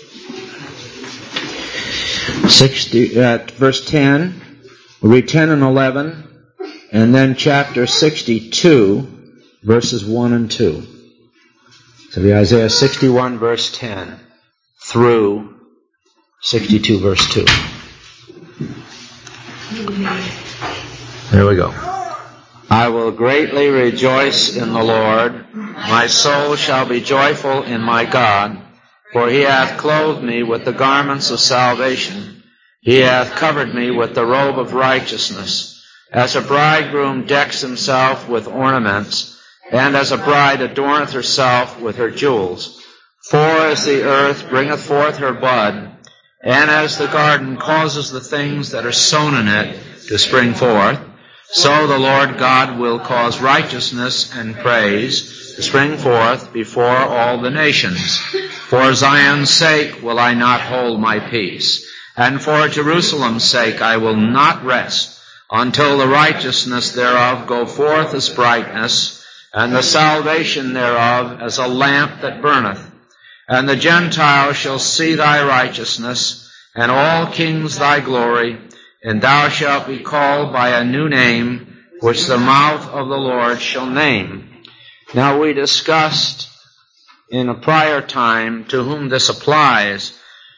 Verse 10, we'll read 10 and 11, and then chapter 62, verses 1 and 2. So the Isaiah 61, verse 10, through 62, verse 2. There we go. I will greatly rejoice in the Lord. My soul shall be joyful in my God, for he hath clothed me with the garments of salvation. He hath covered me with the robe of righteousness, as a bridegroom decks himself with ornaments, and as a bride adorneth herself with her jewels. For as the earth bringeth forth her bud, and as the garden causes the things that are sown in it to spring forth, so the Lord God will cause righteousness and praise to spring forth before all the nations. For Zion's sake will I not hold my peace, and for Jerusalem's sake I will not rest, until the righteousness thereof go forth as brightness, and the salvation thereof as a lamp that burneth. And the Gentiles shall see thy righteousness, and all kings thy glory, and thou shalt be called by a new name, which the mouth of the Lord shall name. Now we discussed in a prior time to whom this applies.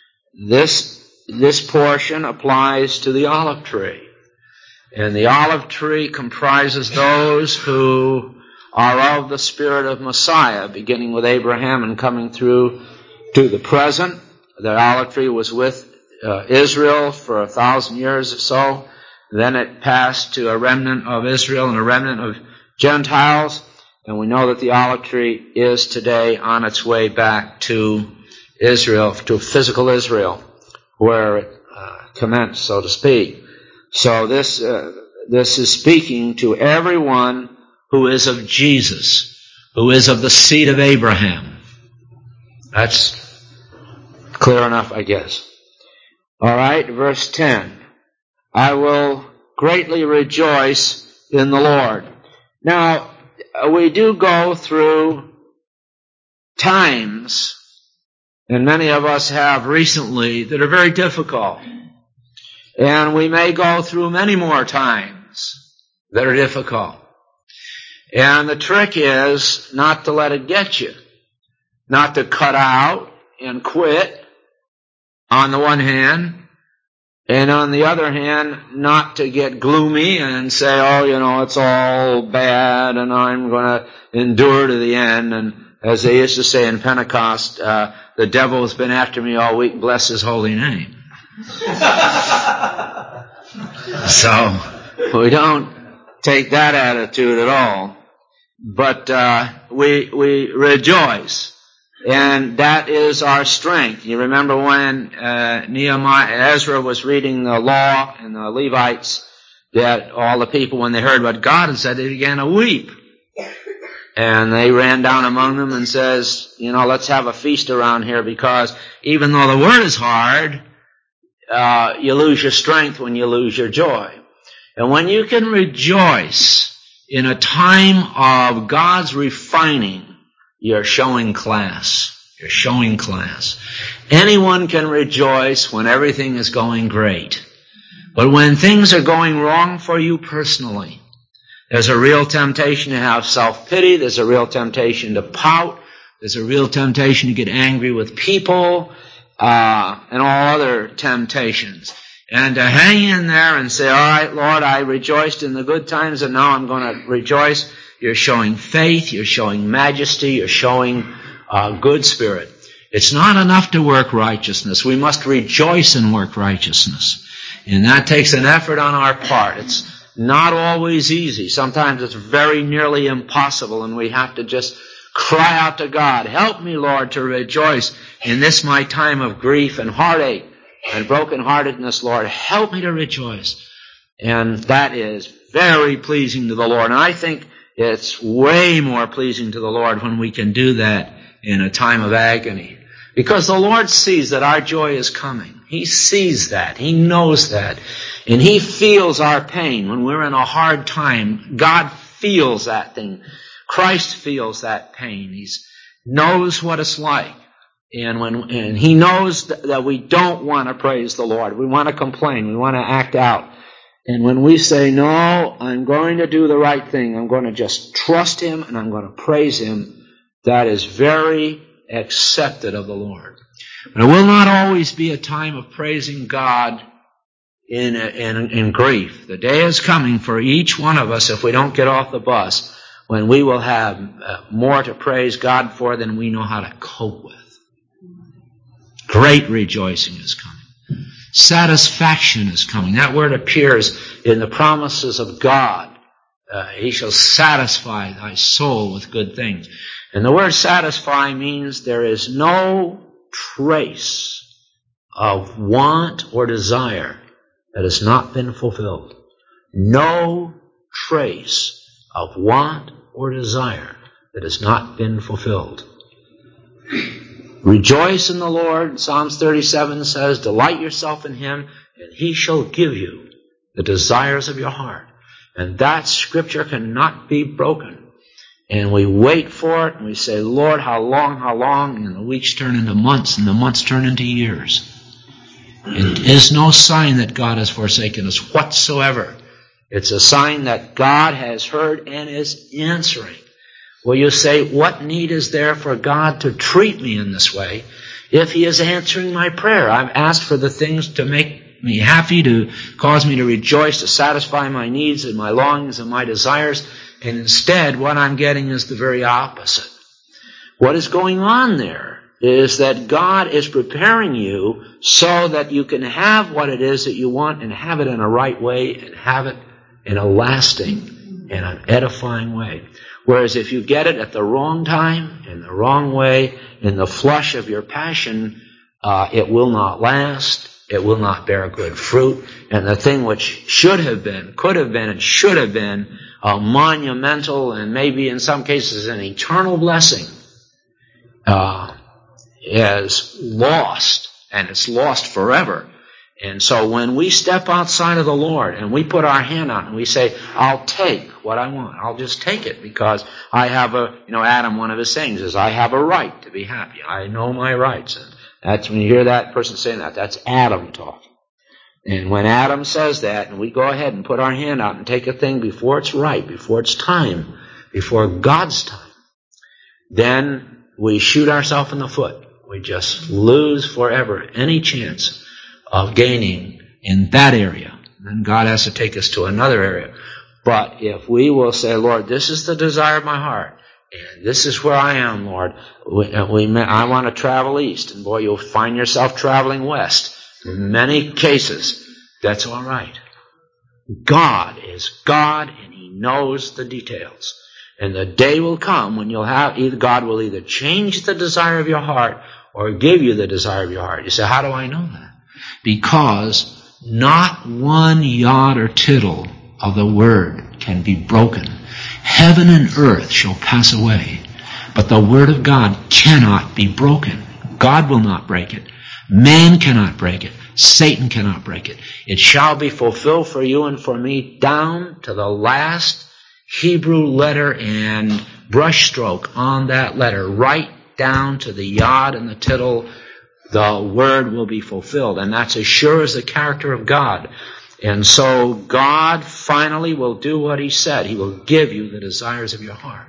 This portion applies to the olive tree. And the olive tree comprises those who are of the spirit of Messiah, beginning with Abraham and coming through to the present. The olive tree was with Israel for 1,000 years or so. Then it passed to a remnant of Israel and a remnant of Gentiles. And we know that the olive tree is today on its way back to Israel, to physical Israel, where it commenced, so to speak. So this is speaking to everyone who is of Jesus, who is of the seed of Abraham. That's clear enough, I guess. All right, verse 10. I will greatly rejoice in the Lord. Now, we do go through times, and many of us have recently, that are very difficult. And we may go through many more times that are difficult. And the trick is not to let it get you. Not to cut out and quit on the one hand, and on the other hand, not to get gloomy and say, oh, it's all bad and I'm going to endure to the end. And as they used to say in Pentecost, the devil has been after me all week, bless his holy name. So we don't take that attitude at all, but we rejoice. And that is our strength. You remember when Ezra was reading the law and the Levites, that all the people, when they heard what God had said, they began to weep. And they ran down among them and says, let's have a feast around here, because even though the word is hard, you lose your strength when you lose your joy. And when you can rejoice in a time of God's refining, you're showing class. You're showing class. Anyone can rejoice when everything is going great. But when things are going wrong for you personally, there's a real temptation to have self-pity. There's a real temptation to pout. There's a real temptation to get angry with people, and all other temptations. And to hang in there and say, all right, Lord, I rejoiced in the good times and now I'm going to rejoice. You're showing faith, you're showing majesty, you're showing good spirit. It's not enough to work righteousness. We must rejoice and work righteousness. And that takes an effort on our part. It's not always easy. Sometimes it's very nearly impossible, and we have to just cry out to God, help me, Lord, to rejoice in this my time of grief and heartache and brokenheartedness, Lord. Help me to rejoice. And that is very pleasing to the Lord. And I think it's way more pleasing to the Lord when we can do that in a time of agony. Because the Lord sees that our joy is coming. He sees that. He knows that. And He feels our pain. When we're in a hard time, God feels that thing. Christ feels that pain. He knows what it's like. And He knows that we don't want to praise the Lord. We want to complain. We want to act out. And when we say, no, I'm going to do the right thing, I'm going to just trust Him and I'm going to praise Him, that is very accepted of the Lord. But it will not always be a time of praising God in grief. The day is coming for each one of us, if we don't get off the bus, when we will have more to praise God for than we know how to cope with. Great rejoicing is coming. Satisfaction is coming. That word appears in the promises of God. He shall satisfy thy soul with good things. And the word satisfy means there is no trace of want or desire that has not been fulfilled. No trace of want or desire that has not been fulfilled. Rejoice in the Lord. Psalms 37 says, delight yourself in Him, and He shall give you the desires of your heart. And that scripture cannot be broken. And we wait for it, and we say, Lord, how long, how long? And the weeks turn into months, and the months turn into years. It is no sign that God has forsaken us whatsoever. It's a sign that God has heard and is answering. Well, you say, what need is there for God to treat me in this way if He is answering my prayer? I've asked for the things to make me happy, to cause me to rejoice, to satisfy my needs and my longings and my desires, and instead what I'm getting is the very opposite. What is going on there is that God is preparing you so that you can have what it is that you want and have it in a right way and have it in a lasting and an edifying way. Whereas if you get it at the wrong time, in the wrong way, in the flush of your passion, it will not last, it will not bear good fruit, and the thing which should have been, could have been, and should have been a monumental and maybe in some cases an eternal blessing is lost, and it's lost forever. And so when we step outside of the Lord and we put our hand out and we say, I'll take what I want. I'll just take it because I have Adam, one of his sayings is, I have a right to be happy. I know my rights. And that's when you hear that person saying that, that's Adam talking. And when Adam says that and we go ahead and put our hand out and take a thing before it's right, before it's time, before God's time, then we shoot ourselves in the foot. We just lose forever any chance of gaining in that area. Then God has to take us to another area. But if we will say, Lord, this is the desire of my heart, and this is where I am, Lord. I want to travel east. And boy, you'll find yourself traveling west. In many cases, that's all right. God is God, and He knows the details. And the day will come when God will either change the desire of your heart or give you the desire of your heart. You say, how do I know that? Because not one jot or tittle of the word can be broken. Heaven and earth shall pass away, but the word of God cannot be broken. God will not break it. Man cannot break it. Satan cannot break it. It shall be fulfilled for you and for me down to the last Hebrew letter and brushstroke on that letter, right down to the yod and the tittle. The word will be fulfilled, and that's as sure as the character of God. And so God finally will do what He said. He will give you the desires of your heart.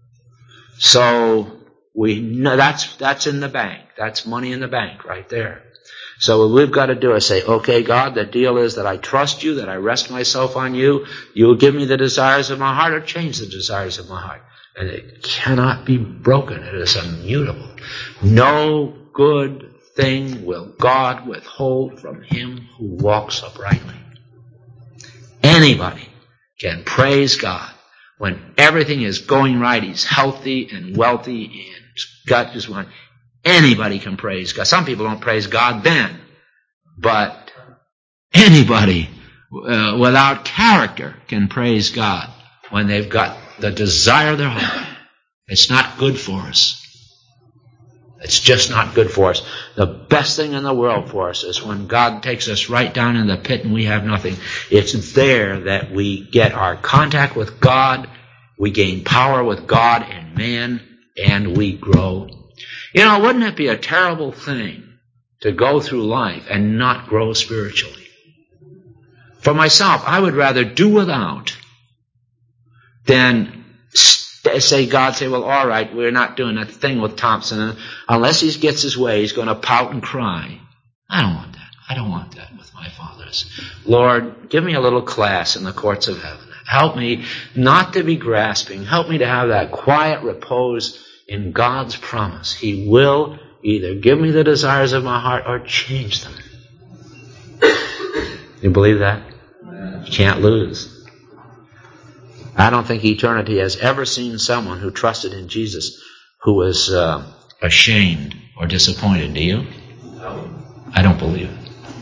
So we know that's in the bank. That's money in the bank right there. So what we've got to do is say, okay, God, the deal is that I trust You, that I rest myself on You. You will give me the desires of my heart or change the desires of my heart. And it cannot be broken. It is immutable. No good thing will God withhold from him who walks uprightly. Anybody can praise God when everything is going right. He's healthy and wealthy and got just one. Anybody can praise God. Some people don't praise God then, but anybody without character can praise God when they've got the desire of their heart. It's not good for us. It's just not good for us. The best thing in the world for us is when God takes us right down in the pit and we have nothing. It's there that we get our contact with God, we gain power with God and man, and we grow. You know, wouldn't it be a terrible thing to go through life and not grow spiritually? For myself, I would rather do without than say, God say, well, all right, we're not doing that thing with Thompson. And unless he gets his way, he's going to pout and cry. I don't want that. I don't want that with my fathers. Lord, give me a little class in the courts of heaven. Help me not to be grasping. Help me to have that quiet repose in God's promise. He will either give me the desires of my heart or change them. You believe that? You can't lose. I don't think eternity has ever seen someone who trusted in Jesus who was ashamed or disappointed. Do you? No. I don't believe it.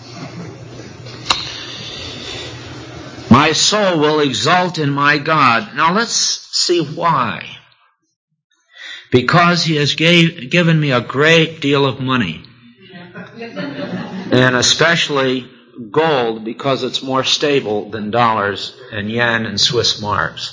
My soul will exult in my God. Now let's see why. Because he has given me a great deal of money. And especially gold, because it's more stable than dollars and yen and Swiss marks.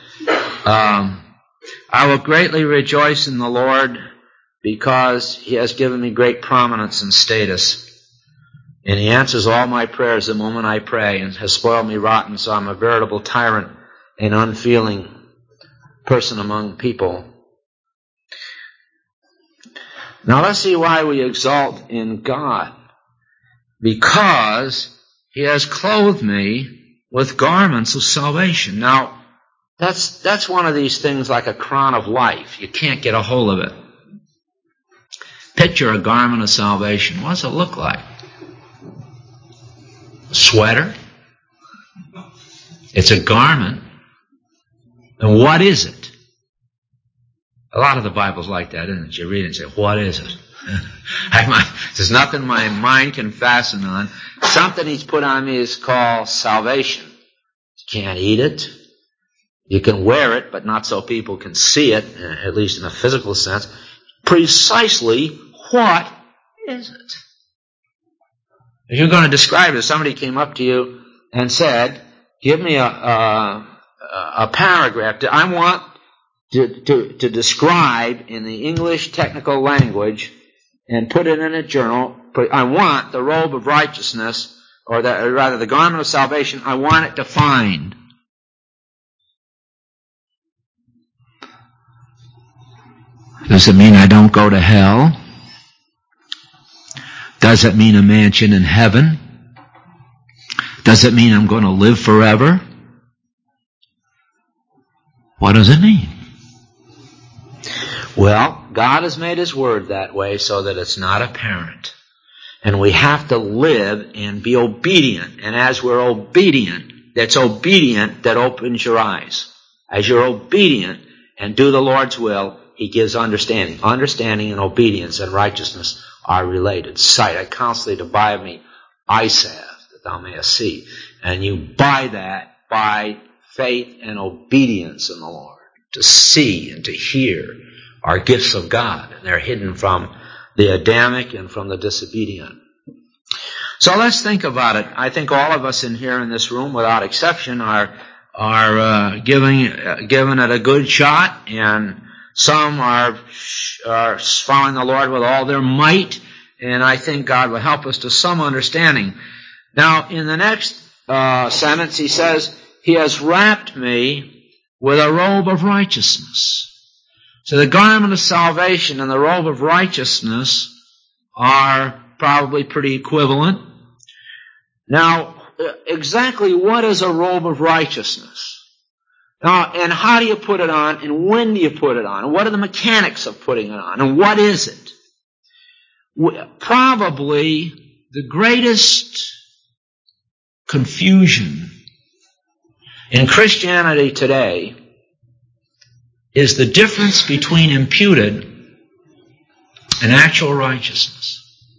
I will greatly rejoice in the Lord because he has given me great prominence and status. And he answers all my prayers the moment I pray and has spoiled me rotten, so I'm a veritable tyrant and unfeeling person among people. Now let's see why we exalt in God. Because he has clothed me with garments of salvation. Now, that's one of these things like a crown of life. You can't get a hold of it. Picture a garment of salvation. What does it look like? A sweater? It's a garment. And what is it? A lot of the Bible's like that, isn't it? You read it and say, what is it? There's nothing my mind can fasten on. Something he's put on me is called salvation. You can't eat it. You can wear it, but not so people can see it, at least in a physical sense. Precisely what is it? If you're going to describe it, if somebody came up to you and said, give me a paragraph. I want to describe in the English technical language and put it in a journal. I want the robe of righteousness, or rather the garment of salvation, I want it defined. Does it mean I don't go to hell? Does it mean a mansion in heaven? Does it mean I'm going to live forever? What does it mean? Well, God has made his word that way so that it's not apparent. And we have to live and be obedient. And as we're obedient, that's obedient that opens your eyes. As you're obedient and do the Lord's will, he gives understanding. Understanding and obedience and righteousness are related. Sight, I counsel thee to buy of me eye salve, that thou mayest see. And you buy that by faith and obedience in the Lord. To see and to hear are gifts of God, and they're hidden from the Adamic and from the disobedient. So let's think about it. I think all of us in here in this room, without exception, are giving it a good shot, and some are following the Lord with all their might, and I think God will help us to some understanding. Now, in the next sentence, he says, he has wrapped me with a robe of righteousness. So the garment of salvation and the robe of righteousness are probably pretty equivalent. Now, exactly what is a robe of righteousness? Now, and how do you put it on, and when do you put it on? And what are the mechanics of putting it on? And what is it? Probably the greatest confusion in Christianity today is the difference between imputed and actual righteousness.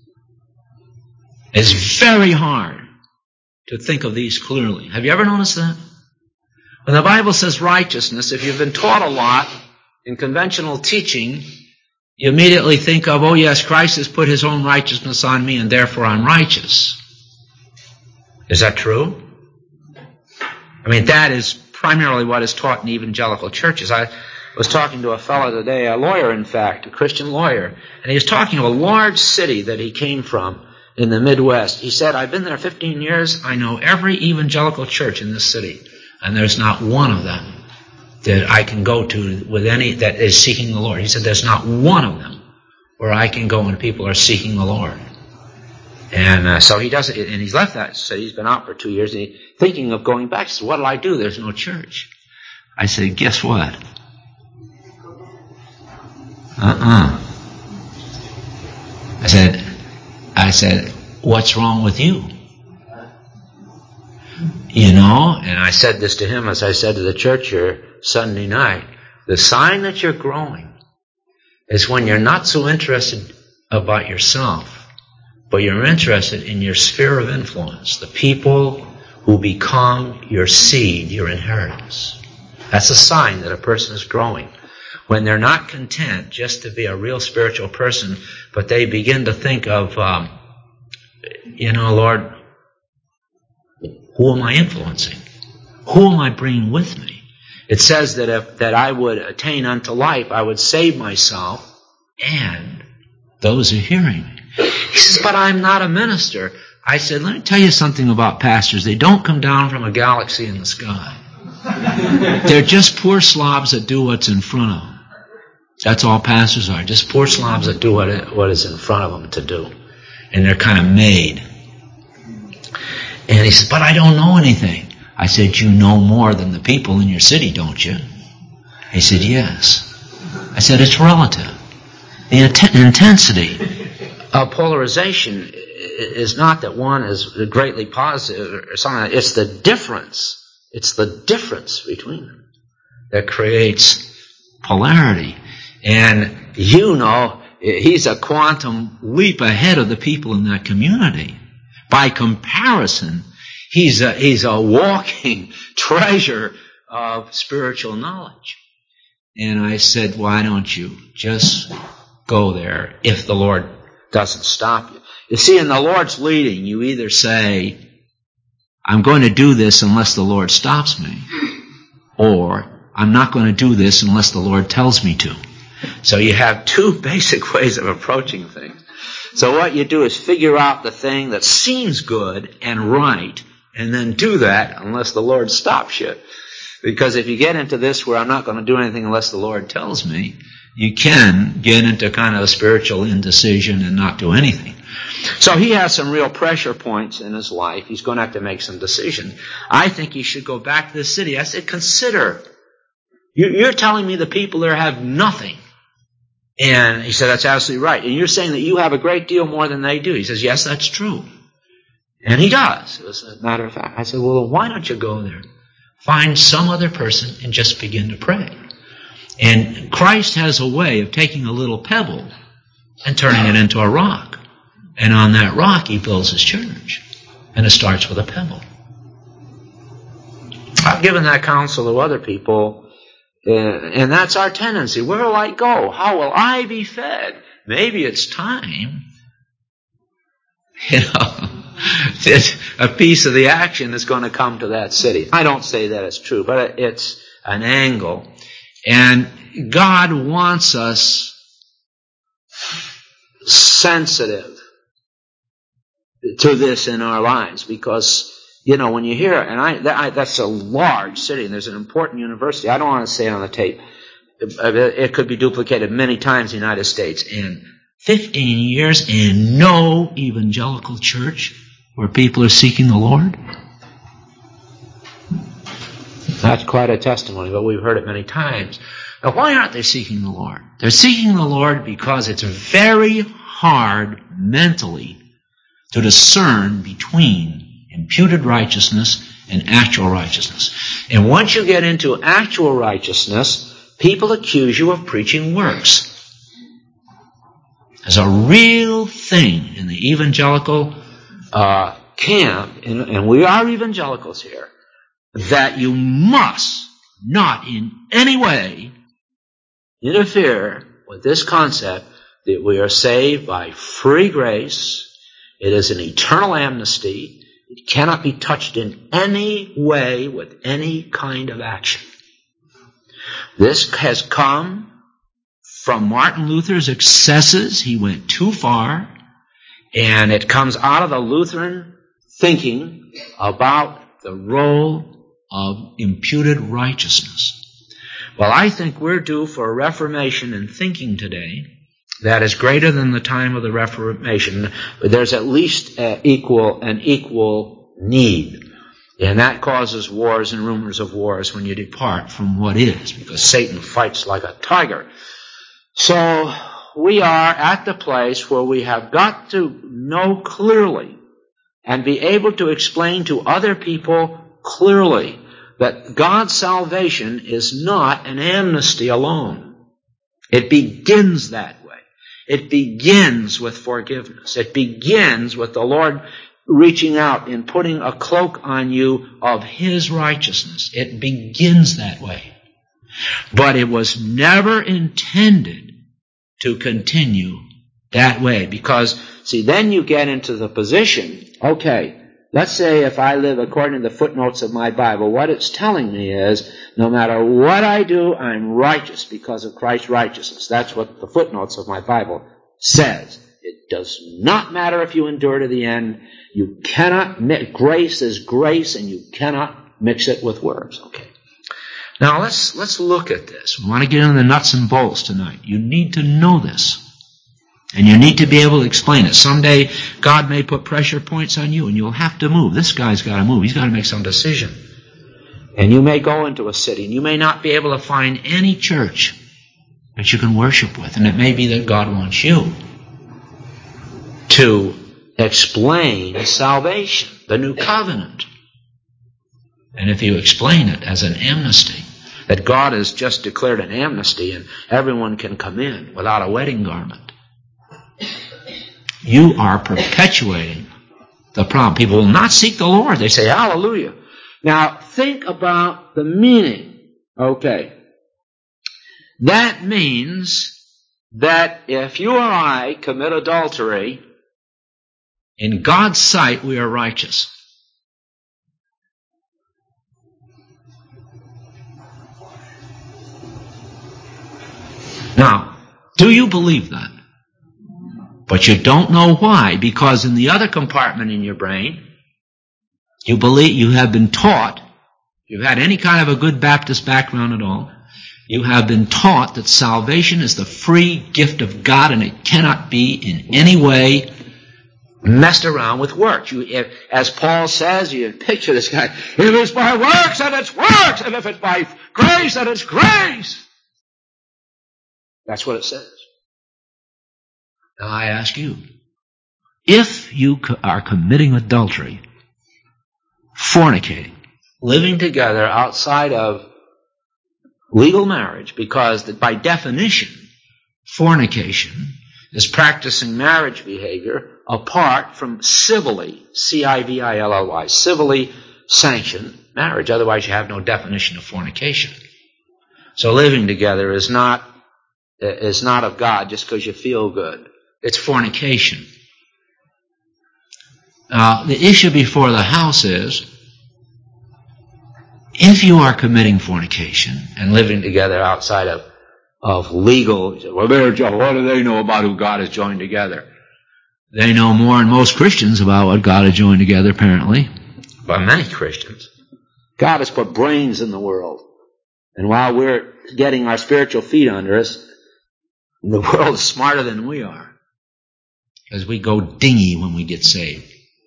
It's very hard to think of these clearly. Have you ever noticed that? When the Bible says righteousness, if you've been taught a lot in conventional teaching, you immediately think of, oh yes, Christ has put his own righteousness on me and therefore I'm righteous. Is that true? I mean, that is primarily what is taught in evangelical churches. was talking to a fellow today, a lawyer, in fact, a Christian lawyer, and he was talking of a large city that he came from in the Midwest. He said, I've been there 15 years. I know every evangelical church in this city, and there's not one of them that I can go to with any that is seeking the Lord. He said, there's not one of them where I can go when people are seeking the Lord. And so he does it, and he's left that city. He's been out for 2 years, and he's thinking of going back. He said, what'll I do? There's no church. I said, guess what? I said, what's wrong with you? You know, and I said this to him as I said to the church here Sunday night. The sign that you're growing is when you're not so interested about yourself, but you're interested in your sphere of influence, the people who become your seed, your inheritance. That's a sign that a person is growing. When they're not content just to be a real spiritual person, but they begin to think of, Lord, who am I influencing? Who am I bringing with me? It says that I would attain unto life, I would save myself and those who are hearing me. He says, but I'm not a minister. I said, let me tell you something about pastors. They don't come down from a galaxy in the sky. They're just poor slobs that do what's in front of them. That's all pastors are, just poor slobs that do what is in front of them to do. And they're kind of made. And he said, but I don't know anything. I said, you know more than the people in your city, don't you? He said, yes. I said, it's relative. The intensity of polarization is not that one is greatly positive or something. It's the difference. It's the difference between them that creates polarity. And he's a quantum leap ahead of the people in that community. By comparison, he's a walking treasure of spiritual knowledge. And I said, why don't you just go there if the Lord doesn't stop you? You see, in the Lord's leading, you either say, I'm going to do this unless the Lord stops me, or I'm not going to do this unless the Lord tells me to. So you have two basic ways of approaching things. So what you do is figure out the thing that seems good and right, and then do that unless the Lord stops you. Because if you get into this where I'm not going to do anything unless the Lord tells me, you can get into kind of a spiritual indecision and not do anything. So he has some real pressure points in his life. He's going to have to make some decisions. I think he should go back to the city. I said, consider. You're telling me the people there have nothing. And he said, that's absolutely right. And you're saying that you have a great deal more than they do. He says, yes, that's true. And he does, as a matter of fact. I said, well, why don't you go there? Find some other person and just begin to pray. And Christ has a way of taking a little pebble and turning it into a rock. And on that rock, he builds his church. And it starts with a pebble. I've given that counsel to other people. And that's our tendency. Where will I go? How will I be fed? Maybe it's time. A piece of the action is going to come to that city. I don't say that it's true, but it's an angle. And God wants us sensitive to this in our lives because, when you hear, and that's a large city, and there's an important university. I don't want to say it on the tape. It could be duplicated many times in the United States. In 15 years, and no evangelical church where people are seeking the Lord. That's quite a testimony, but we've heard it many times. Now, why aren't they seeking the Lord? They're seeking the Lord because it's very hard mentally to discern between imputed righteousness and actual righteousness. And once you get into actual righteousness, people accuse you of preaching works. There's a real thing in the evangelical camp, and we are evangelicals here, that you must not in any way interfere with this concept that we are saved by free grace. It is an eternal amnesty. It cannot be touched in any way with any kind of action. This has come from Martin Luther's excesses. He went too far. And it comes out of the Lutheran thinking about the role of imputed righteousness. Well, I think we're due for a reformation in thinking today that is greater than the time of the Reformation. But there's at least an equal need. And that causes wars and rumors of wars when you depart from what is, because Satan fights like a tiger. So we are at the place where we have got to know clearly and be able to explain to other people clearly that God's salvation is not an amnesty alone. It begins that way. It begins with forgiveness. It begins with the Lord reaching out and putting a cloak on you of His righteousness. It begins that way. But it was never intended to continue that way. Because, see, then you get into the position, okay, let's say if I live according to the footnotes of my Bible, what it's telling me is, no matter what I do, I'm righteous because of Christ's righteousness. That's what the footnotes of my Bible says. It does not matter if you endure to the end. You cannot grace is grace, and you cannot mix it with works. Okay. Now let's look at this. We want to get into the nuts and bolts tonight. You need to know this. And you need to be able to explain it. Someday God may put pressure points on you and you'll have to move. This guy's got to move. He's got to make some decision. And you may go into a city and you may not be able to find any church that you can worship with. And it may be that God wants you to explain salvation, the new covenant. And if you explain it as an amnesty, that God has just declared an amnesty and everyone can come in without a wedding garment, you are perpetuating the problem. People will not seek the Lord. They say, hallelujah. Now, think about the meaning. Okay. That means that if you or I commit adultery, in God's sight we are righteous. Now, do you believe that? But you don't know why, because in the other compartment in your brain, you believe, you have been taught, if you've had any kind of a good Baptist background at all, you have been taught that salvation is the free gift of God and it cannot be in any way messed around with works. As Paul says, you picture this guy, if it's by works, then it's works, and if it's by grace, then it's grace. That's what it says. Now I ask you, if you are committing adultery, fornicating, living together outside of legal marriage, because by definition, fornication is practicing marriage behavior apart from civilly, C-I-V-I-L-L-Y, civilly sanctioned marriage. Otherwise you have no definition of fornication. So living together is not of God just because you feel good. It's fornication. The issue before the house is, if you are committing fornication and living together outside of legal, well, what do they know about who God has joined together? They know more than most Christians about what God has joined together, apparently. By many Christians. God has put brains in the world. And while we're getting our spiritual feet under us, the world is smarter than we are. Because we go dingy when we get saved.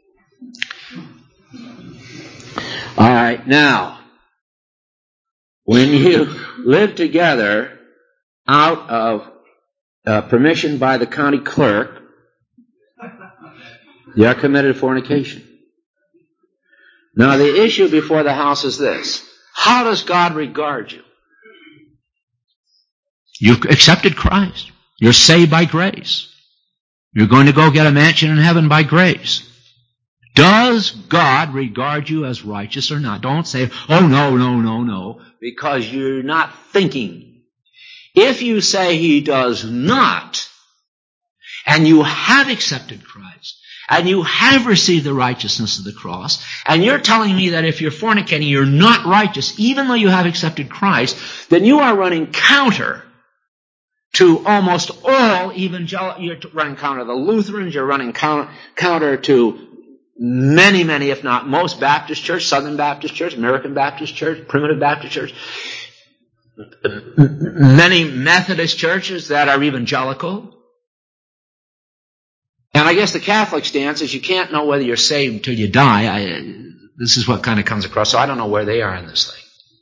All right, now, when you live together out of permission by the county clerk, you are committed fornication. Now, the issue before the house is this. How does God regard you? You accepted Christ. You're saved by grace. You're going to go get a mansion in heaven by grace. Does God regard you as righteous or not? Don't say, oh, no, because you're not thinking. If you say He does not, and you have accepted Christ, and you have received the righteousness of the cross, and you're telling me that if you're fornicating, you're not righteous, even though you have accepted Christ, then you are running counter to almost all evangelical. You're running counter to the Lutherans, you're running counter to many, if not most Baptist Church, Southern Baptist Church, American Baptist Church, Primitive Baptist Church, many Methodist churches that are evangelical. And I guess the Catholic stance is you can't know whether you're saved until you die. This is what kind of comes across. So I don't know where they are in this thing.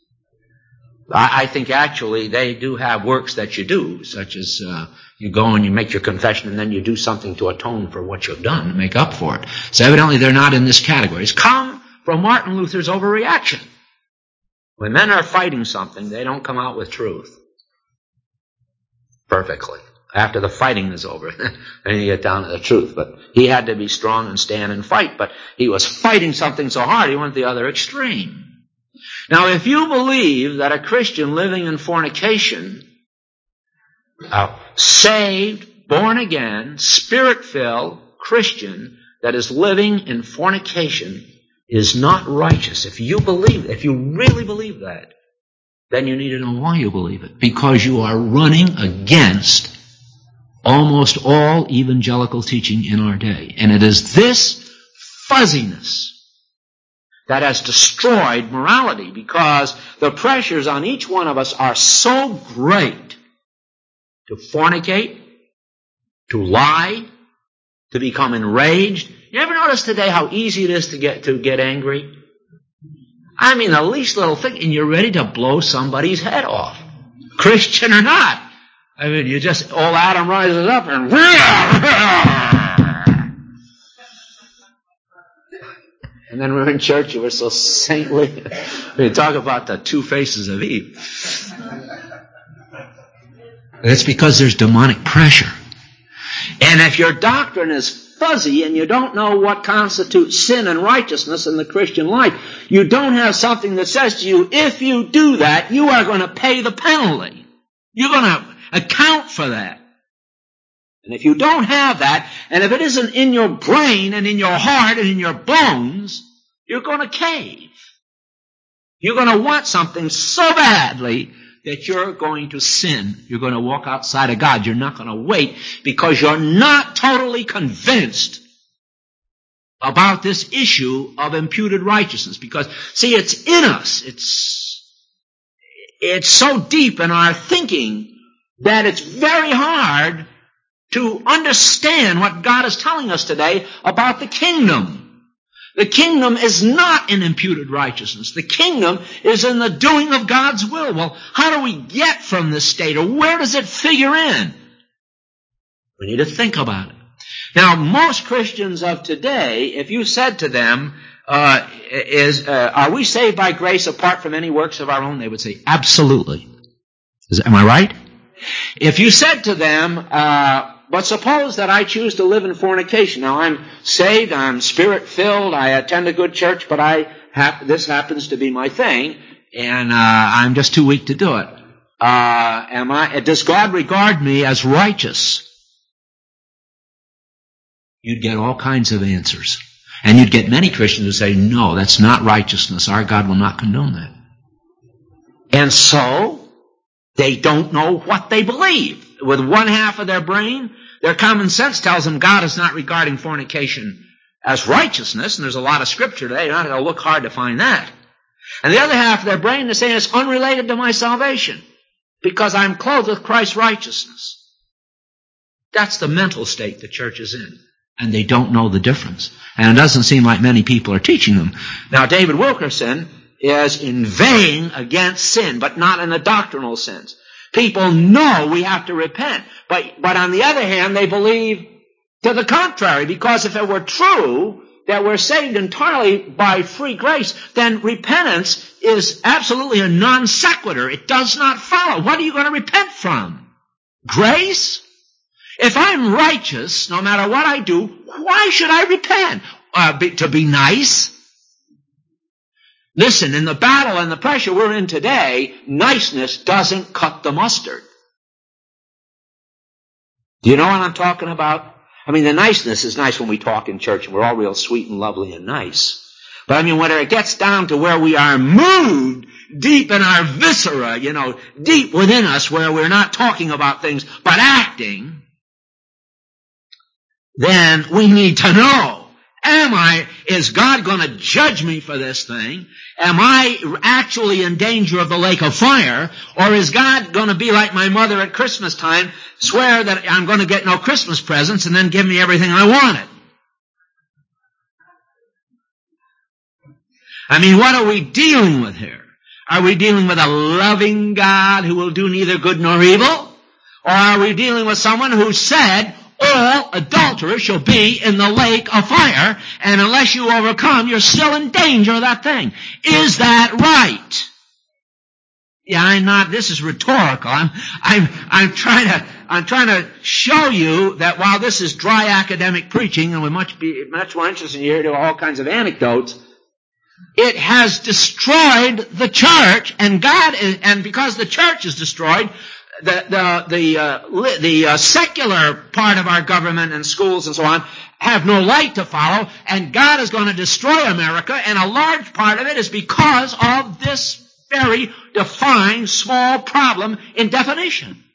I think actually they do have works that you do, such as you go and you make your confession and then you do something to atone for what you've done, to make up for it. So evidently they're not in this category. It's come from Martin Luther's overreaction. When men are fighting something, they don't come out with truth perfectly. After the fighting is over, then you get down to the truth. But he had to be strong and stand and fight. But he was fighting something so hard, he went the other extreme. Now, if you believe that a Christian living in fornication, saved, born again, spirit-filled Christian that is living in fornication is not righteous, if you really believe that, then you need to know why you believe it. Because you are running against almost all evangelical teaching in our day. And it is this fuzziness that has destroyed morality, because the pressures on each one of us are so great to fornicate, to lie, to become enraged. You ever notice today how easy it is to get angry? I mean, the least little thing, and you're ready to blow somebody's head off, Christian or not. I mean, you just, old Adam rises up and and then we're in church and we're so saintly. We talk about the two faces of Eve. It's because there's demonic pressure. And if your doctrine is fuzzy and you don't know what constitutes sin and righteousness in the Christian life, you don't have something that says to you, if you do that, you are going to pay the penalty. You're going to account for that. And if you don't have that, and if it isn't in your brain and in your heart and in your bones, you're going to cave. You're going to want something so badly that you're going to sin. You're going to walk outside of God. You're not going to wait because you're not totally convinced about this issue of imputed righteousness. Because, see, it's in us. It's so deep in our thinking that it's very hard to understand what God is telling us today about the kingdom. The kingdom is not in imputed righteousness. The kingdom is in the doing of God's will. Well, how do we get from this state, or where does it figure in? We need to think about it. Now, most Christians of today, if you said to them, are we saved by grace apart from any works of our own? They would say, absolutely. Am I right? If you said to them, but suppose that I choose to live in fornication. Now, I'm saved, I'm spirit-filled, I attend a good church, but this happens to be my thing, and I'm just too weak to do it. Does God regard me as righteous? You'd get all kinds of answers. And you'd get many Christians who say, no, that's not righteousness. Our God will not condone that. And so, they don't know what they believe. With one half of their brain, their common sense tells them God is not regarding fornication as righteousness, and there's a lot of scripture today. You're not going to look hard to find that. And the other half of their brain is saying it's unrelated to my salvation because I'm clothed with Christ's righteousness. That's the mental state the church is in, and they don't know the difference. And it doesn't seem like many people are teaching them. Now, David Wilkerson is inveighing against sin, but not in a doctrinal sense. People know we have to repent, but on the other hand, they believe to the contrary, because if it were true that we're saved entirely by free grace, then repentance is absolutely a non sequitur. It does not follow. What are you going to repent from? Grace? If I'm righteous, no matter what I do, why should I repent? To be nice? Listen, in the battle and the pressure we're in today, niceness doesn't cut the mustard. Do you know what I'm talking about? I mean, the niceness is nice when we talk in church and we're all real sweet and lovely and nice. But I mean, when it gets down to where we are moved deep in our viscera, deep within us, where we're not talking about things but acting, then we need to know, is God going to judge me for this thing? Am I actually in danger of the lake of fire? Or is God going to be like my mother at Christmas time, swear that I'm going to get no Christmas presents and then give me everything I wanted? I mean, what are we dealing with here? Are we dealing with a loving God who will do neither good nor evil? Or are we dealing with someone who said, all adulterers shall be in the lake of fire, and unless you overcome, you're still in danger of that thing? Is that right? Yeah, this is rhetorical. I'm trying to show you that while this is dry academic preaching, and we're much more interested in hearing all kinds of anecdotes, it has destroyed the church, and because the church is destroyed, the secular part of our government and schools and so on have no light to follow, and God is going to destroy America, and a large part of it is because of this very defined small problem in definition.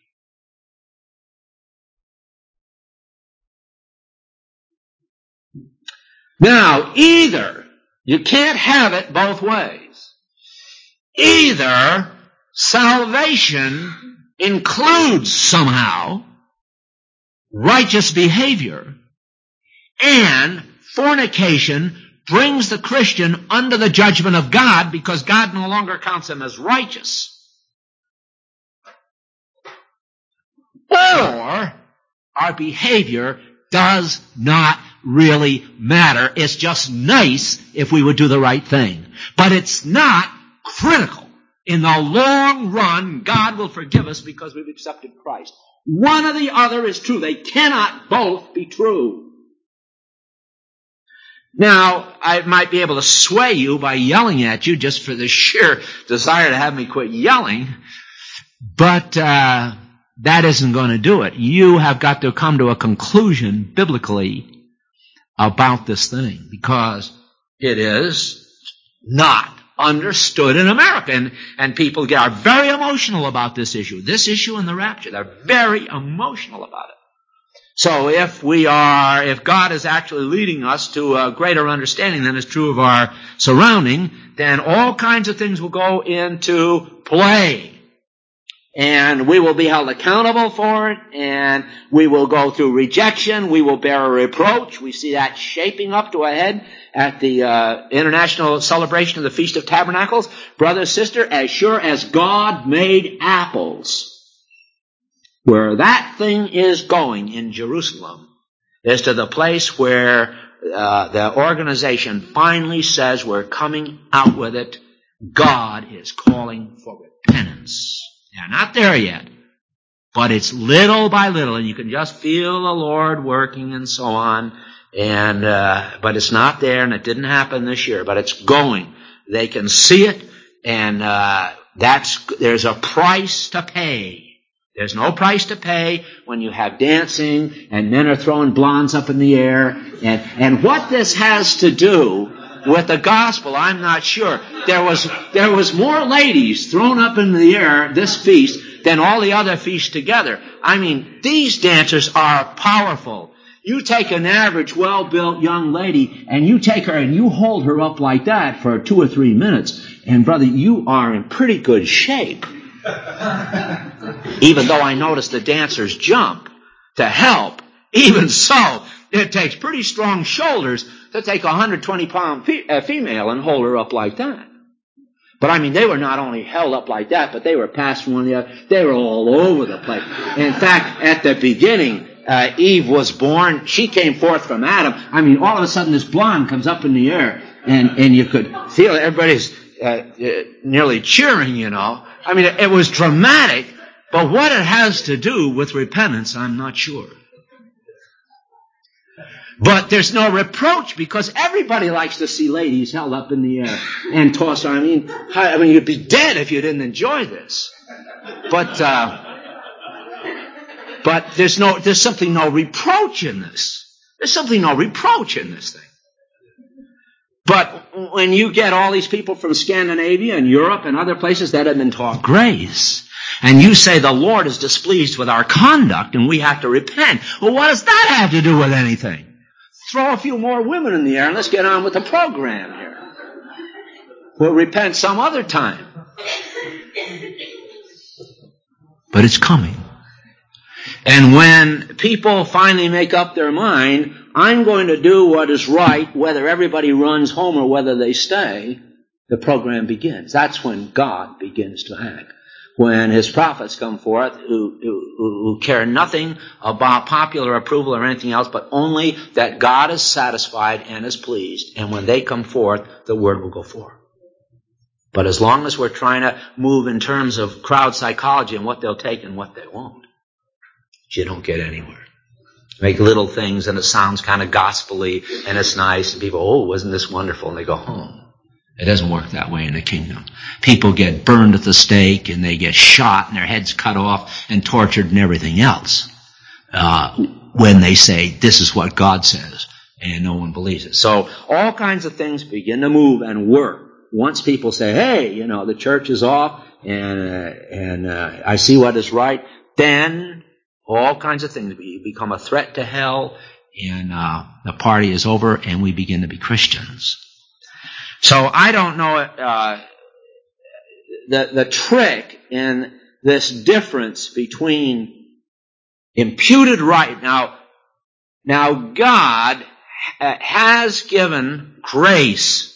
Now, you can't have it both ways. Either salvation includes somehow righteous behavior, and fornication brings the Christian under the judgment of God because God no longer counts him as righteous. Or our behavior does not really matter. It's just nice if we would do the right thing. But it's not critical. In the long run, God will forgive us because we've accepted Christ. One or the other is true. They cannot both be true. Now, I might be able to sway you by yelling at you just for the sheer desire to have me quit yelling, but that isn't going to do it. You have got to come to a conclusion biblically about this thing, because it is not understood in America. And people are very emotional about this issue and the rapture. They're very emotional about it. So if God is actually leading us to a greater understanding than is true of our surrounding, then all kinds of things will go into play. And we will be held accountable for it, and we will go through rejection, we will bear a reproach. We see that shaping up to a head at the international celebration of the Feast of Tabernacles. Brother, sister, as sure as God made apples, where that thing is going in Jerusalem is to the place where the organization finally says we're coming out with it. God is calling for repentance. They're not there yet, but it's little by little, and you can just feel the Lord working and so on. And but it's not there, and it didn't happen this year, but it's going. They can see it, and there's a price to pay. There's no price to pay when you have dancing and men are throwing blondes up in the air. And what this has to do with the gospel, I'm not sure. There was more ladies thrown up in the air this feast than all the other feasts together. I mean, these dancers are powerful. You take an average, well-built young lady, and you take her and you hold her up like that for 2 or 3 minutes, and brother, you are in pretty good shape. Even though I notice the dancers jump to help, even so, it takes pretty strong shoulders to take a 120-pound female and hold her up like that. But I mean, they were not only held up like that, but they were passed from one to the other. They were all over the place. In fact, at the beginning, Eve was born. She came forth from Adam. I mean, all of a sudden, this blonde comes up in the air, and you could feel everybody's nearly cheering, you know. I mean, it was dramatic, but what it has to do with repentance, I'm not sure. But there's no reproach, because everybody likes to see ladies held up in the air and tossed. I mean, you'd be dead if you didn't enjoy this. But there's simply no reproach in this. There's simply no reproach in this thing. But when you get all these people from Scandinavia and Europe and other places that have been taught grace, and you say the Lord is displeased with our conduct and we have to repent, well, what does that have to do with anything? Throw a few more women in the air and let's get on with the program here. We'll repent some other time. But it's coming. And when people finally make up their mind, I'm going to do what is right, whether everybody runs home or whether they stay, the program begins. That's when God begins to act. When His prophets come forth who care nothing about popular approval or anything else, but only that God is satisfied and is pleased. And when they come forth, the word will go forth. But as long as we're trying to move in terms of crowd psychology and what they'll take and what they won't, you don't get anywhere. Make little things and it sounds kind of gospel-y and it's nice and people, oh, wasn't this wonderful? And they go home. It doesn't work that way in the kingdom. People get burned at the stake and they get shot and their heads cut off and tortured and everything else when they say, this is what God says, and no one believes it. So all kinds of things begin to move and work. Once people say, hey, the church is off and I see what is right, then all kinds of things become a threat to hell and the party is over and we begin to be Christians. So I don't know the trick in this difference between imputed right. Now God has given grace.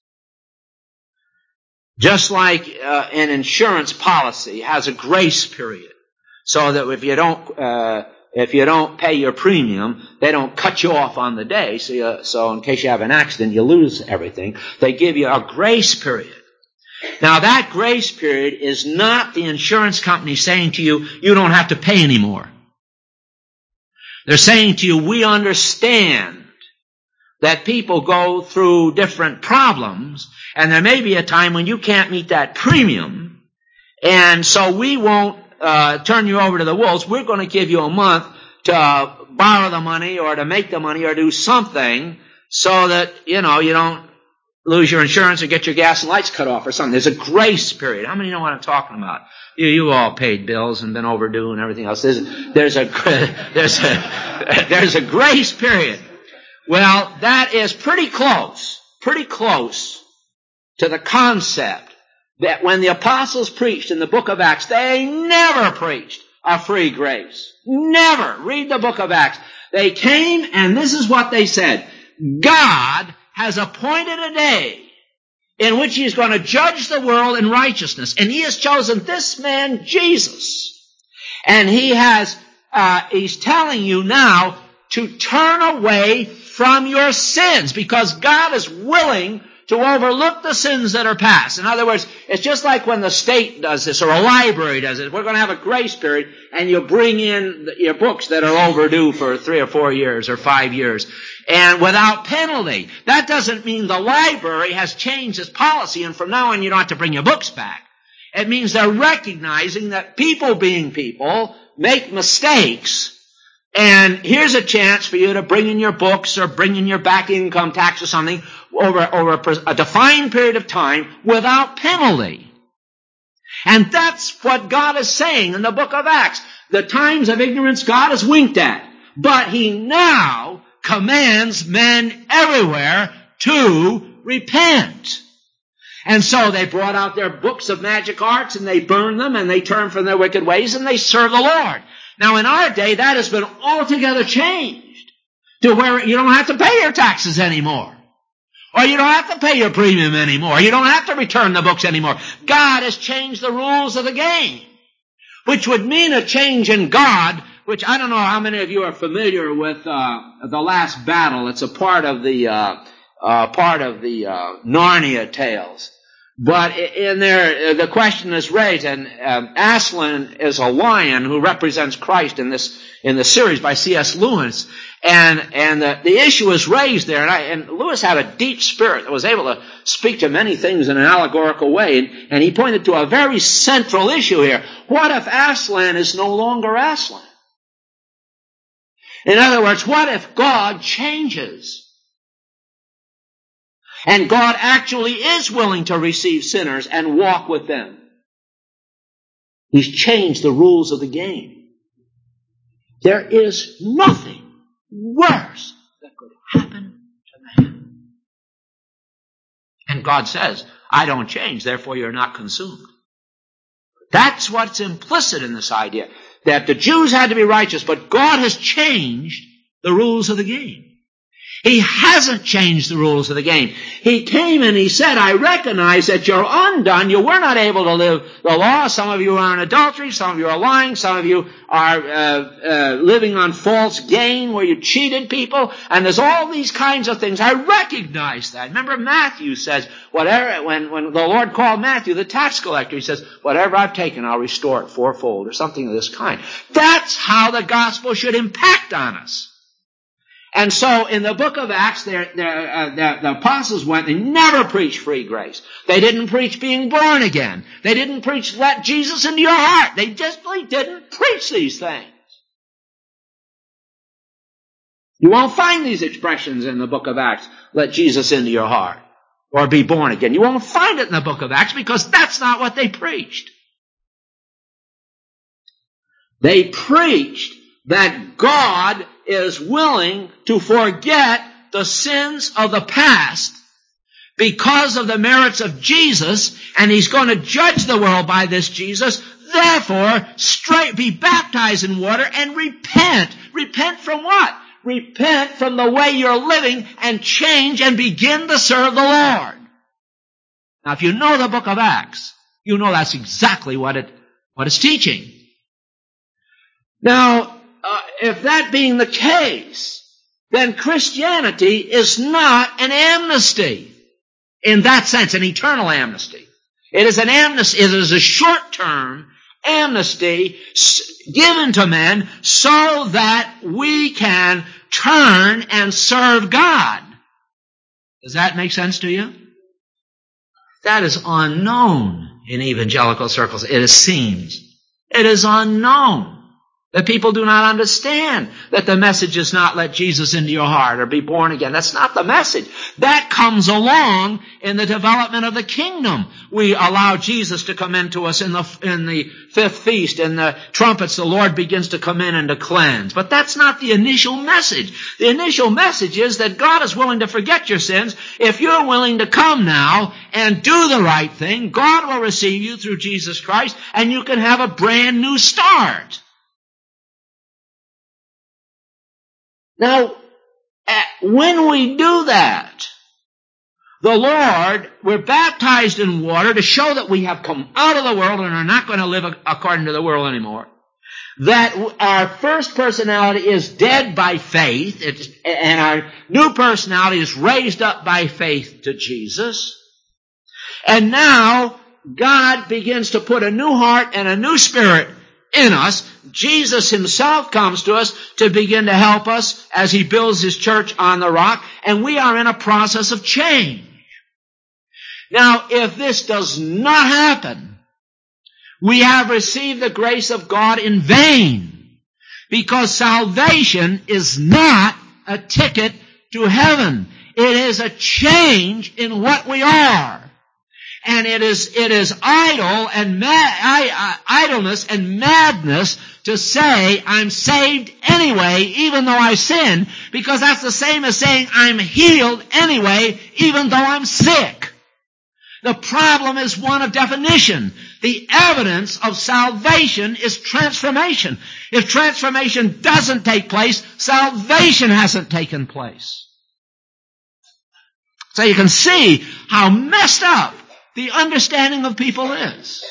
Just like an insurance policy has a grace period. So that if you don't pay your premium, they don't cut you off on the day. So in case you have an accident, you lose everything. They give you a grace period. Now that grace period is not the insurance company saying to you, you don't have to pay anymore. They're saying to you, we understand that people go through different problems, and there may be a time when you can't meet that premium, and so we won't turn you over to the wolves. We're going to give you a month to borrow the money or to make the money or do something so that, you don't lose your insurance or get your gas and lights cut off or something. There's a grace period. How many know what I'm talking about? You all paid bills and been overdue and everything else. There's a grace period. Well, that is pretty close to the concept that when the apostles preached in the book of Acts, they never preached a free grace. Never. Read the book of Acts. They came and this is what they said. God has appointed a day in which He is going to judge the world in righteousness. And He has chosen this man, Jesus. And He's telling you now to turn away from your sins because God is willing to overlook the sins that are past. In other words, it's just like when the state does this or a library does it. We're going to have a grace period and you bring in your books that are overdue for 3 or 4 years or 5 years and without penalty. That doesn't mean the library has changed its policy and from now on you don't have to bring your books back. It means they're recognizing that people being people make mistakes. And here's a chance for you to bring in your books or bring in your back income tax or something over a defined period of time without penalty. And that's what God is saying in the book of Acts. The times of ignorance God has winked at. But He now commands men everywhere to repent. And so they brought out their books of magic arts and they burned them and they turned from their wicked ways and they served the Lord. Now in our day, that has been altogether changed to where you don't have to pay your taxes anymore. Or you don't have to pay your premium anymore. You don't have to return the books anymore. God has changed the rules of the game, which would mean a change in God, which I don't know how many of you are familiar with The Last Battle. It's a part of the Narnia tales. But in there, the question is raised, and Aslan is a lion who represents Christ in the series by C.S. Lewis, and the issue is raised there, and Lewis had a deep spirit that was able to speak to many things in an allegorical way, and he pointed to a very central issue here. What if Aslan is no longer Aslan? In other words, what if God changes? And God actually is willing to receive sinners and walk with them. He's changed the rules of the game. There is nothing worse that could happen to man. And God says, I don't change, therefore you're not consumed. That's what's implicit in this idea, that the Jews had to be righteous, but God has changed the rules of the game. He hasn't changed the rules of the game. He came and he said, I recognize that you're undone. You were not able to live the law. Some of you are in adultery. Some of you are lying. Some of you are living on false gain where you cheated people. And there's all these kinds of things. I recognize that. Remember Matthew says, whatever, when the Lord called Matthew, the tax collector, he says, whatever I've taken, I'll restore it fourfold, or something of this kind. That's how the gospel should impact on us. And so in the book of Acts, the apostles went, they never preached free grace. They didn't preach being born again. They didn't preach let Jesus into your heart. They just didn't preach these things. You won't find these expressions in the book of Acts, let Jesus into your heart, or be born again. You won't find it in the book of Acts because that's not what they preached. They preached that God is willing to forget the sins of the past because of the merits of Jesus, and He's going to judge the world by this Jesus. Therefore, be baptized in water and repent. Repent from what? Repent from the way you're living and change and begin to serve the Lord. Now, if you know the book of Acts, you know that's exactly what it's teaching. Now, if that being the case, then Christianity is not an amnesty in that sense, an eternal amnesty. It is an amnesty. It is a short-term amnesty given to men so that we can turn and serve God. Does that make sense to you? That is unknown in evangelical circles. It seems. It is unknown. That people do not understand that the message is not let Jesus into your heart or be born again. That's not the message. That comes along in the development of the kingdom. We allow Jesus to come into us in the fifth feast, and the trumpets, the Lord begins to come in and to cleanse. But that's not the initial message. The initial message is that God is willing to forget your sins. If you're willing to come now and do the right thing, God will receive you through Jesus Christ, and you can have a brand new start. Now, when we do that, the Lord, we're baptized in water to show that we have come out of the world and are not going to live according to the world anymore. That our first personality is dead by faith, and our new personality is raised up by faith to Jesus. And now, God begins to put a new heart and a new spirit in us. Jesus Himself comes to us to begin to help us as He builds His church on the rock, and we are in a process of change. Now, if this does not happen, we have received the grace of God in vain, because salvation is not a ticket to heaven. It is a change in what we are. And it is idleness and madness to say I'm saved anyway, even though I sin, because that's the same as saying I'm healed anyway, even though I'm sick. The problem is one of definition. The evidence of salvation is transformation. If transformation doesn't take place, salvation hasn't taken place. So you can see how messed up the understanding of people is.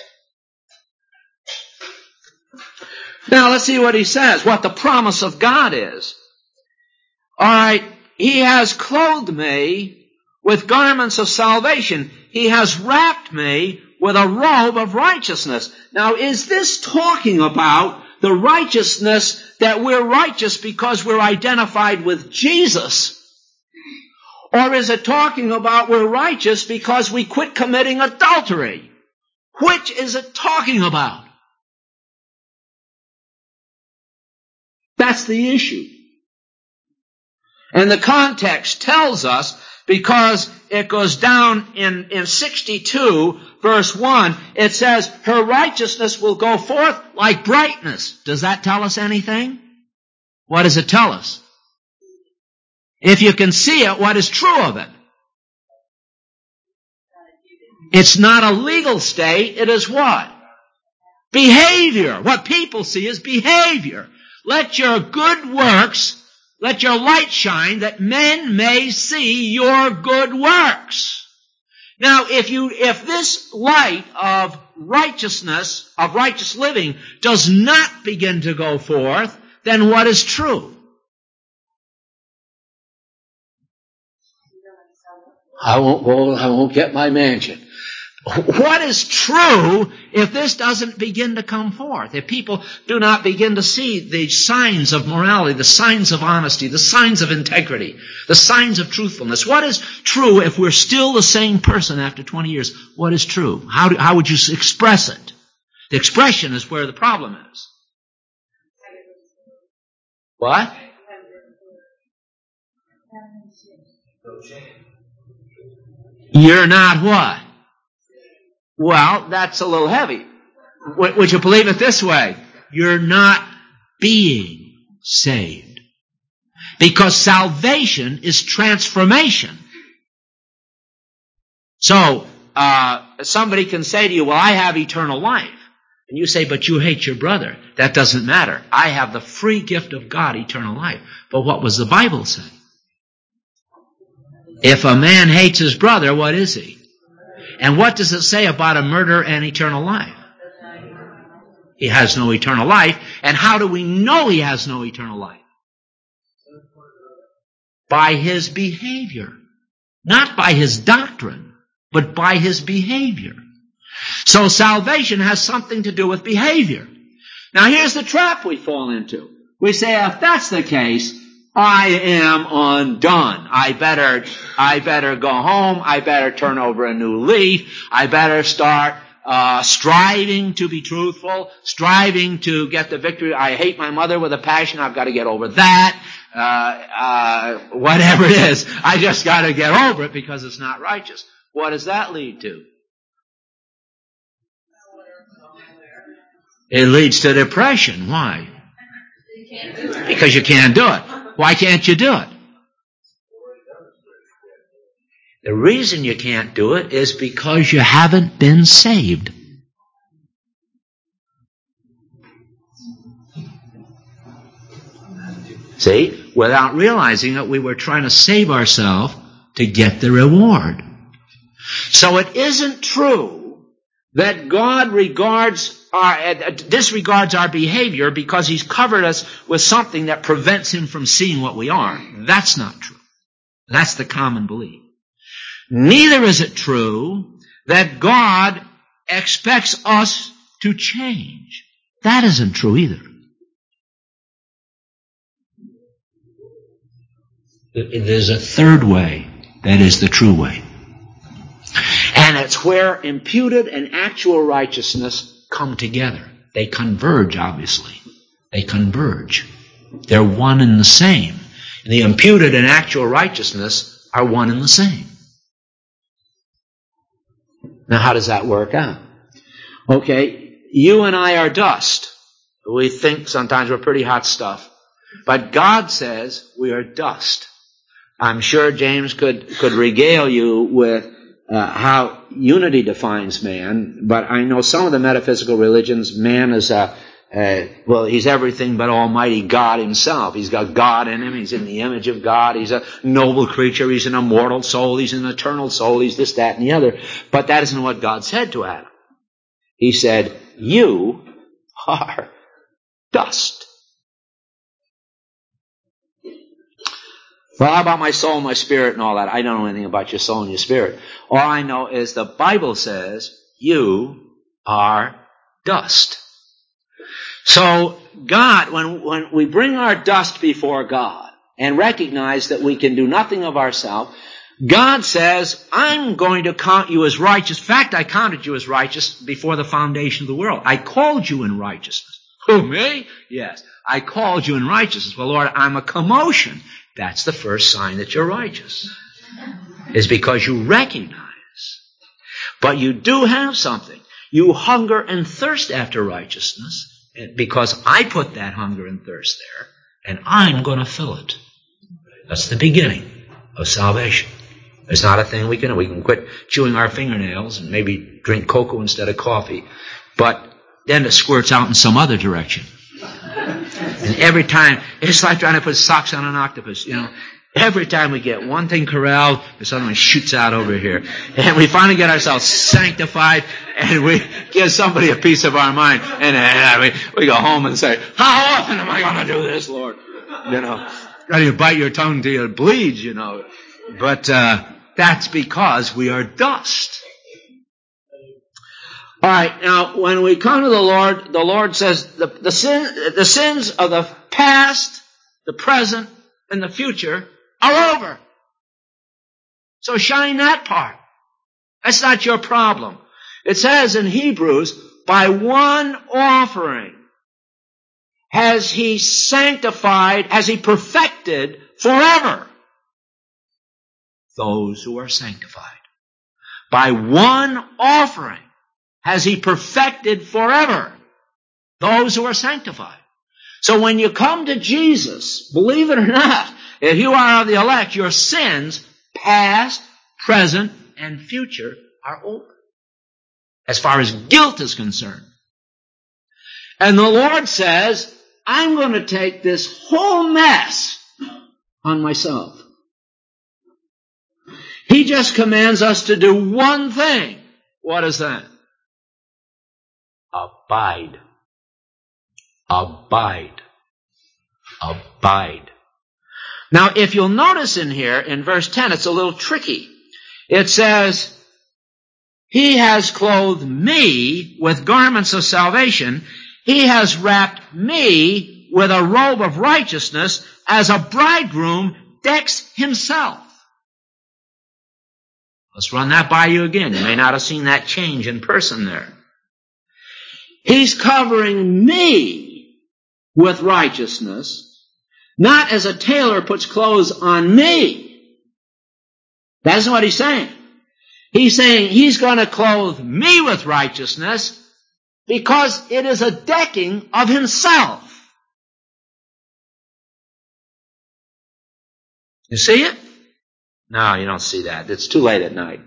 Now let's see what he says, what the promise of God is. All right, He has clothed me with garments of salvation. He has wrapped me with a robe of righteousness. Now, is this talking about the righteousness that we're righteous because we're identified with Jesus? Or is it talking about we're righteous because we quit committing adultery? Which is it talking about? That's the issue. And the context tells us, because it goes down in 62, verse 1, it says, her righteousness will go forth like brightness. Does that tell us anything? What does it tell us? If you can see it, what is true of it? It's not a legal state, it is what? Behavior. What people see is behavior. Let your good works, let your light shine, that men may see your good works. Now, if this light of righteousness, of righteous living, does not begin to go forth, then what is true? I won't get my mansion. What is true if this doesn't begin to come forth? If people do not begin to see the signs of morality, the signs of honesty, the signs of integrity, the signs of truthfulness? What is true if we're still the same person after 20 years? What is true? How would you express it? The expression is where the problem is. What? You're not what? Well, that's a little heavy. Would you believe it this way? You're not being saved. Because salvation is transformation. So, somebody can say to you, well, I have eternal life. And you say, but you hate your brother. That doesn't matter. I have the free gift of God, eternal life. But what was the Bible say? If a man hates his brother, what is he? And what does it say about a murderer and eternal life? He has no eternal life. And how do we know he has no eternal life? By his behavior. Not by his doctrine, but by his behavior. So salvation has something to do with behavior. Now here's the trap we fall into. We say, if that's the case, I am undone. I better go home. I better turn over a new leaf. I better start striving to be truthful, striving to get the victory. I hate my mother with a passion. I've got to get over that. Whatever it is, I just got to get over it because it's not righteous. What does that lead to? It leads to depression. Why? Because you can't do it. Why can't you do it? The reason you can't do it is because you haven't been saved. See? Without realizing it, we were trying to save ourselves to get the reward. So it isn't true that God disregards our behavior because He's covered us with something that prevents Him from seeing what we are. That's not true. That's the common belief. Neither is it true that God expects us to change. That isn't true either. There's a third way that is the true way. And it's where imputed and actual righteousness come together. They converge, obviously. They converge. They're one and the same. And the imputed and actual righteousness are one and the same. Now, how does that work out? Okay, you and I are dust. We think sometimes we're pretty hot stuff. But God says we are dust. I'm sure James could regale you with how unity defines man, but I know some of the metaphysical religions, man is he's everything but Almighty God Himself. He's got God in him. He's in the image of God. He's a noble creature. He's an immortal soul. He's an eternal soul. He's this, that, and the other. But that isn't what God said to Adam. He said, you are dust. Well, how about my soul and my spirit and all that? I don't know anything about your soul and your spirit. All I know is the Bible says you are dust. So God, when we bring our dust before God and recognize that we can do nothing of ourselves, God says, I'm going to count you as righteous. In fact, I counted you as righteous before the foundation of the world. I called you in righteousness. Who, me? Yes. I called you in righteousness. Well, Lord, I'm a commotion. That's the first sign that you're righteous. Is because you recognize. But you do have something. You hunger and thirst after righteousness because I put that hunger and thirst there, and I'm going to fill it. That's the beginning of salvation. It's not a thing we can quit chewing our fingernails and maybe drink cocoa instead of coffee, but then it squirts out in some other direction. And every time, it's like trying to put socks on an octopus, Every time we get one thing corralled, something one shoots out over here. And we finally get ourselves sanctified, and we give somebody a piece of our mind. And we go home and say, how often am I going to do this, Lord? You bite your tongue till it bleeds, But that's because we are dust. All right, now when we come to the Lord says the sins of the past, the present, and the future are over. So shine that part. That's not your problem. It says in Hebrews, by one offering has he sanctified, has he perfected forever those who are sanctified. By one offering has he perfected forever those who are sanctified. So when you come to Jesus, believe it or not, if you are of the elect, your sins, past, present, and future, are over. As far as guilt is concerned. And the Lord says, I'm going to take this whole mess on myself. He just commands us to do one thing. What is that? Abide. Abide. Abide. Now, if you'll notice in here, in verse 10, it's a little tricky. It says, he has clothed me with garments of salvation. He has wrapped me with a robe of righteousness as a bridegroom decks himself. Let's run that by you again. You may not have seen that change in person there. He's covering me with righteousness, not as a tailor puts clothes on me. That's what he's saying. He's saying he's going to clothe me with righteousness because it is a decking of himself. You see it? No, you don't see that. It's too late at night.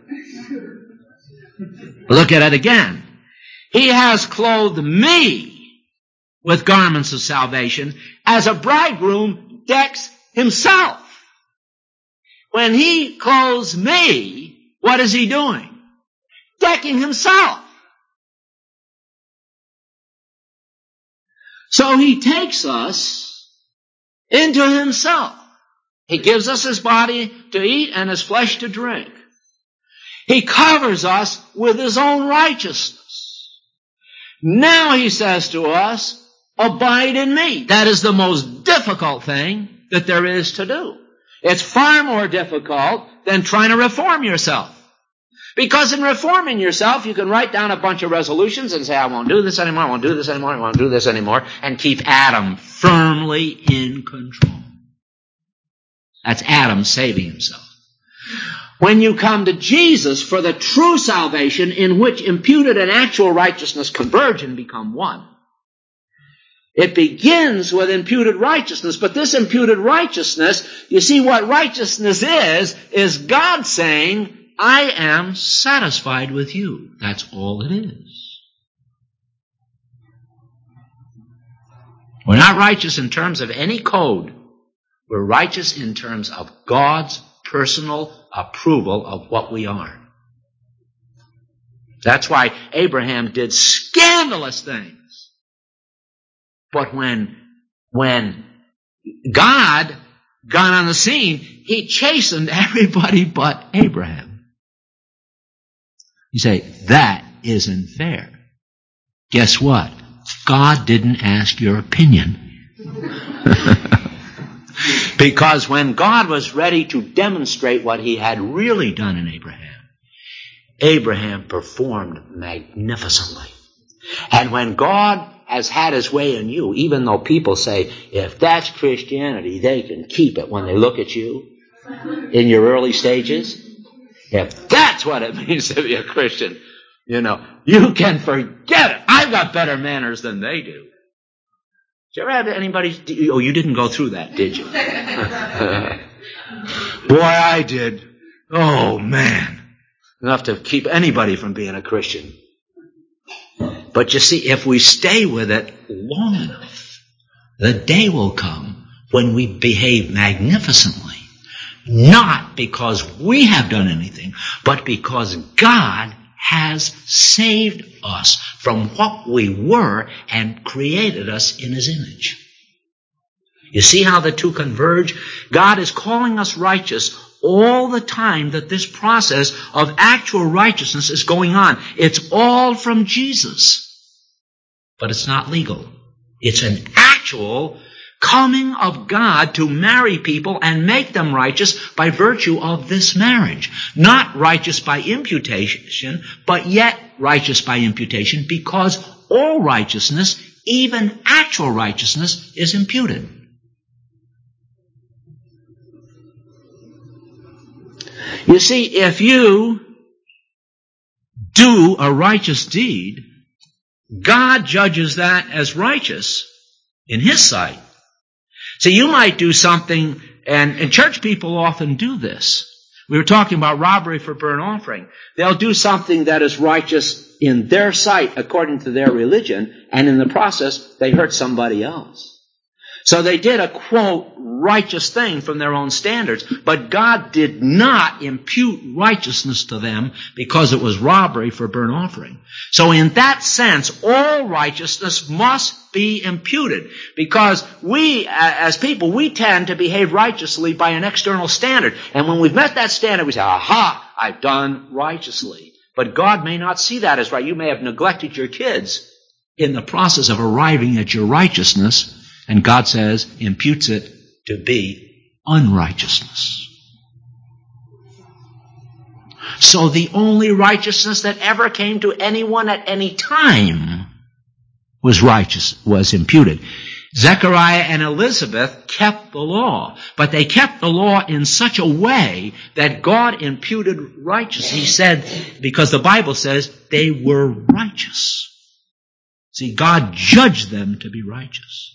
Look at it again. He has clothed me with garments of salvation as a bridegroom decks himself. When he clothes me, what is he doing? Decking himself. So he takes us into himself. He gives us his body to eat and his flesh to drink. He covers us with his own righteousness. Now he says to us, abide in me. That is the most difficult thing that there is to do. It's far more difficult than trying to reform yourself. Because in reforming yourself, you can write down a bunch of resolutions and say, I won't do this anymore, I won't do this anymore, I won't do this anymore, and keep Adam firmly in control. That's Adam saving himself. When you come to Jesus for the true salvation in which imputed and actual righteousness converge and become one, it begins with imputed righteousness. But this imputed righteousness, you see what righteousness is God saying, I am satisfied with you. That's all it is. We're not righteous in terms of any code. We're righteous in terms of God's personal approval of what we are. That's why Abraham did scandalous things. But when God got on the scene, he chastened everybody but Abraham. You say, that isn't fair. Guess what? God didn't ask your opinion. Because when God was ready to demonstrate what he had really done in Abraham, Abraham performed magnificently. And when God has had his way in you, even though people say, if that's Christianity, they can keep it when they look at you in your early stages. If that's what it means to be a Christian, you can forget it. I've got better manners than they do. Did you ever have anybody... Oh, you didn't go through that, did you? Boy, I did. Oh, man. Enough to keep anybody from being a Christian. But you see, if we stay with it long enough, the day will come when we behave magnificently. Not because we have done anything, but because God has saved us from what we were and created us in His image. You see how the two converge? God is calling us righteous all the time that this process of actual righteousness is going on. It's all from Jesus. But it's not legal. It's an actual coming of God to marry people and make them righteous by virtue of this marriage. Not righteous by imputation, but yet righteous by imputation, because all righteousness, even actual righteousness, is imputed. You see, if you do a righteous deed, God judges that as righteous in His sight. So you might do something, and church people often do this. We were talking about robbery for burnt offering. They'll do something that is righteous in their sight according to their religion, and in the process they hurt somebody else. So they did a, quote, righteous thing from their own standards, but God did not impute righteousness to them because it was robbery for burnt offering. So in that sense, all righteousness must be imputed, because we, as people, we tend to behave righteously by an external standard. And when we've met that standard, we say, aha, I've done righteously. But God may not see that as right. You may have neglected your kids in the process of arriving at your righteousness, and God says, imputes it to be unrighteousness. So the only righteousness that ever came to anyone at any time was imputed. Zechariah and Elizabeth kept the law, but they kept the law in such a way that God imputed righteousness. He said, because the Bible says they were righteous. See, God judged them to be righteous.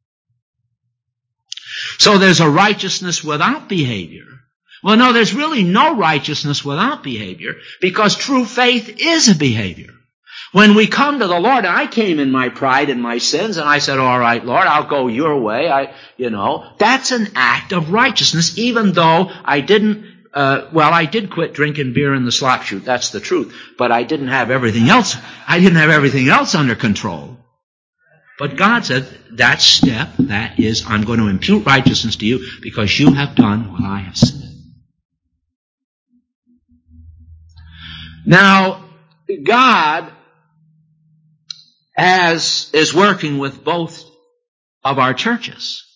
So there's a righteousness without behavior. Well, no, there's really no righteousness without behavior, because true faith is a behavior. When we come to the Lord, and I came in my pride and my sins, and I said, all right, Lord, I'll go your way. That's an act of righteousness, even though I didn't, I did quit drinking beer in the slop chute. That's the truth. But I didn't have everything else. I didn't have everything else under control. But God said, that step, that is, I'm going to impute righteousness to you because you have done what I have said. Now, God is working with both of our churches.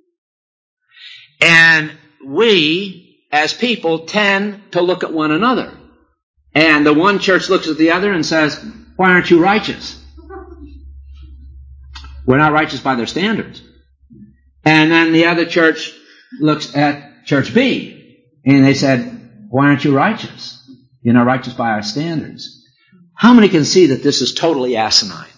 And we, as people, tend to look at one another. And the one church looks at the other and says, why aren't you righteous? We're not righteous by their standards. And then the other church looks at church B, and they said, why aren't you righteous? You're not righteous by our standards. How many can see that this is totally asinine?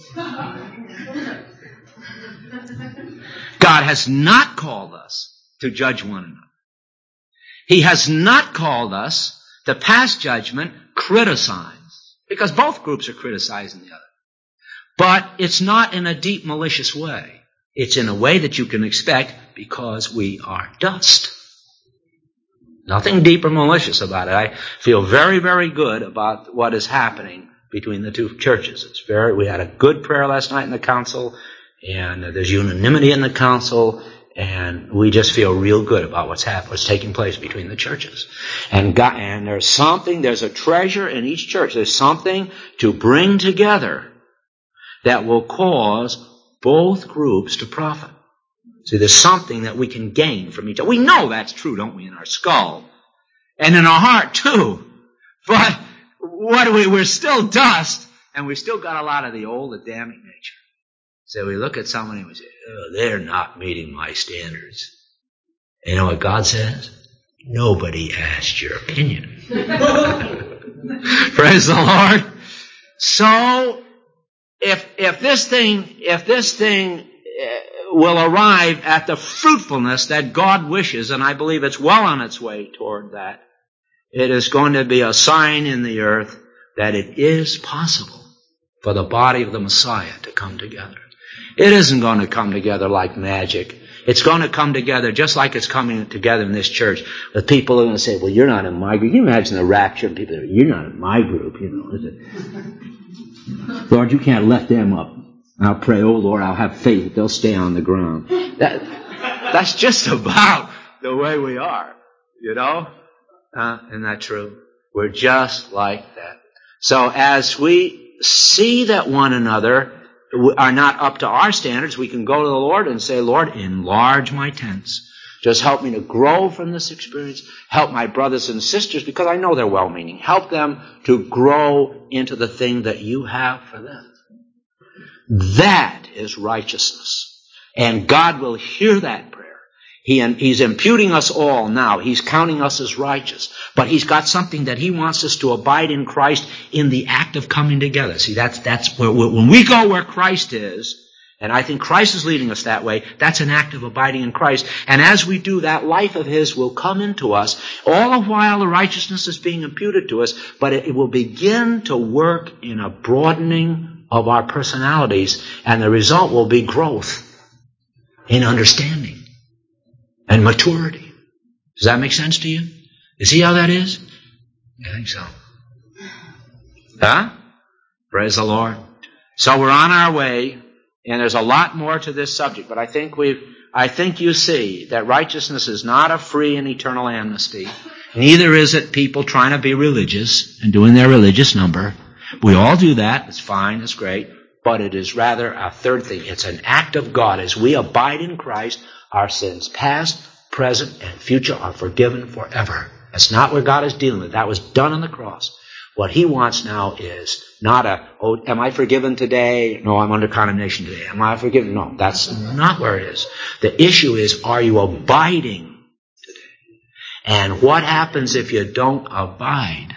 God has not called us to judge one another. He has not called us to pass judgment, criticize, because both groups are criticizing the other. But it's not in a deep, malicious way. It's in a way that you can expect because we are dust. Nothing deep or malicious about it. I feel very, very good about what is happening between the two churches. We had a good prayer last night in the council, and there's unanimity in the council, and we just feel real good about what's taking place between the churches. And there's a treasure in each church. There's something to bring together that will cause both groups to profit. See, there's something that we can gain from each other. We know that's true, don't we, in our skull? And in our heart, too. But we're still dust, and we've still got a lot of the old Adamic nature. So we look at someone and we say, oh, they're not meeting my standards. And you know what God says? Nobody asked your opinion. Praise the Lord. So, if this thing will arrive at the fruitfulness that God wishes, and I believe it's well on its way toward that, it is going to be a sign in the earth that it is possible for the body of the Messiah to come together. It isn't going to come together like magic. It's going to come together just like it's coming together in this church. The people are going to say, well, you're not in my group. Can you imagine the rapture of people? You're not in my group, Lord, you can't let them up. I'll pray, oh Lord, I'll have faith that they'll stay on the ground. That's just about the way we are, Isn't that true? We're just like that. So as we see that one another are not up to our standards, we can go to the Lord and say, Lord, enlarge my tents. Just help me to grow from this experience. Help my brothers and sisters, because I know they're well-meaning. Help them to grow into the thing that you have for them. That is righteousness. And God will hear that prayer. He's imputing us all now. He's counting us as righteous. But He's got something that He wants us to abide in Christ in the act of coming together. See, that's where when we go where Christ is, and I think Christ is leading us that way, that's an act of abiding in Christ. And as we do that, life of His will come into us, all the while the righteousness is being imputed to us, but it will begin to work in a broadening of our personalities, and the result will be growth in understanding and maturity. Does that make sense to you? You see how that is? I think so. Huh? Praise the Lord. So we're on our way, and there's a lot more to this subject, but I think you see that righteousness is not a free and eternal amnesty. Neither is it people trying to be religious and doing their religious number. We all do that. It's fine. It's great. But it is rather a third thing. It's an act of God. As we abide in Christ, our sins past, present, and future are forgiven forever. That's not what God is dealing with. That was done on the cross. What He wants now is not am I forgiven today? No, I'm under condemnation today. Am I forgiven? No, that's not where it is. The issue is, are you abiding today? And what happens if you don't abide?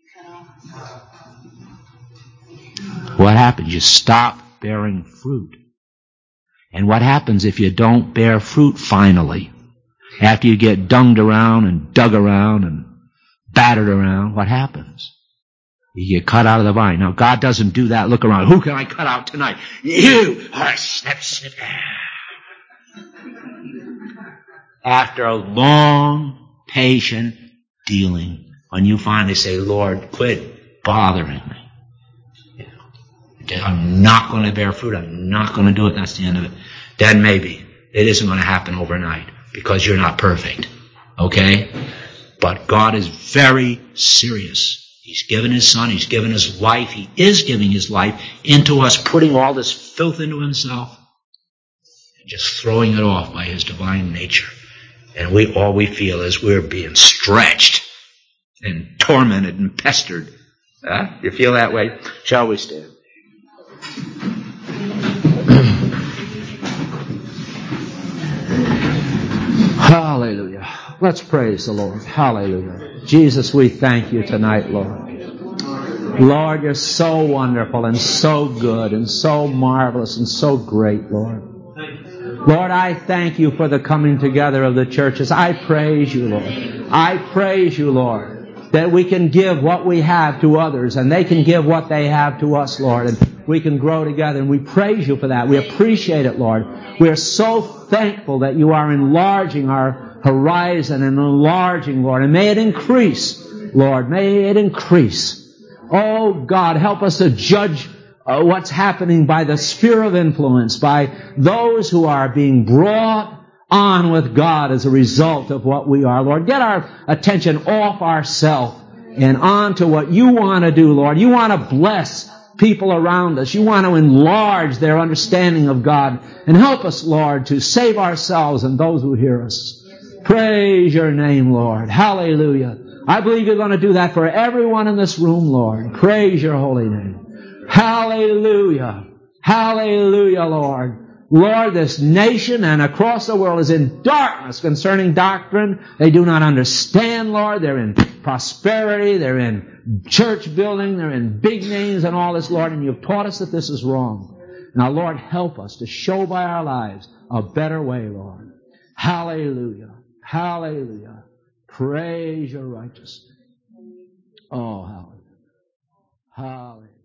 What happens? You stop bearing fruit. And what happens if you don't bear fruit finally? After you get dunged around and dug around and battered around, what happens? You get cut out of the vine. Now, God doesn't do that. Look around. Who can I cut out tonight? You! Snip, snip. After a long, patient dealing, when you finally say, Lord, quit bothering me. I'm not going to bear fruit. I'm not going to do it. That's the end of it. Then maybe it isn't going to happen overnight because you're not perfect. Okay? But God is very serious. He's given His Son. He's given His life. He is giving His life into us, putting all this filth into Himself and just throwing it off by His divine nature. And all we feel is we're being stretched and tormented and pestered. You feel that way? Shall we stand? Hallelujah. Let's praise the Lord. Hallelujah. Jesus, we thank You tonight, Lord. Lord, You're so wonderful and so good and so marvelous and so great, Lord. Lord, I thank You for the coming together of the churches. I praise You, Lord. I praise You, Lord, that we can give what we have to others and they can give what they have to us, Lord, and we can grow together. And we praise You for that. We appreciate it, Lord. We are so thankful that You are enlarging our horizon and enlarging, Lord. And may it increase, Lord. May it increase. Oh, God, help us to judge what's happening by the sphere of influence, by those who are being brought on with God as a result of what we are, Lord. Get our attention off ourselves and on to what You want to do, Lord. You want to bless people around us. You want to enlarge their understanding of God. And help us, Lord, to save ourselves and those who hear us. Praise Your name, Lord. Hallelujah. I believe You're going to do that for everyone in this room, Lord. Praise Your holy name. Hallelujah. Hallelujah, Lord. Lord, this nation and across the world is in darkness concerning doctrine. They do not understand, Lord. They're in prosperity. They're in church building. They're in big names and all this, Lord. And you've taught us that this is wrong. Now, Lord, help us to show by our lives a better way, Lord. Hallelujah. Hallelujah. Praise your righteousness. Oh, hallelujah. Hallelujah.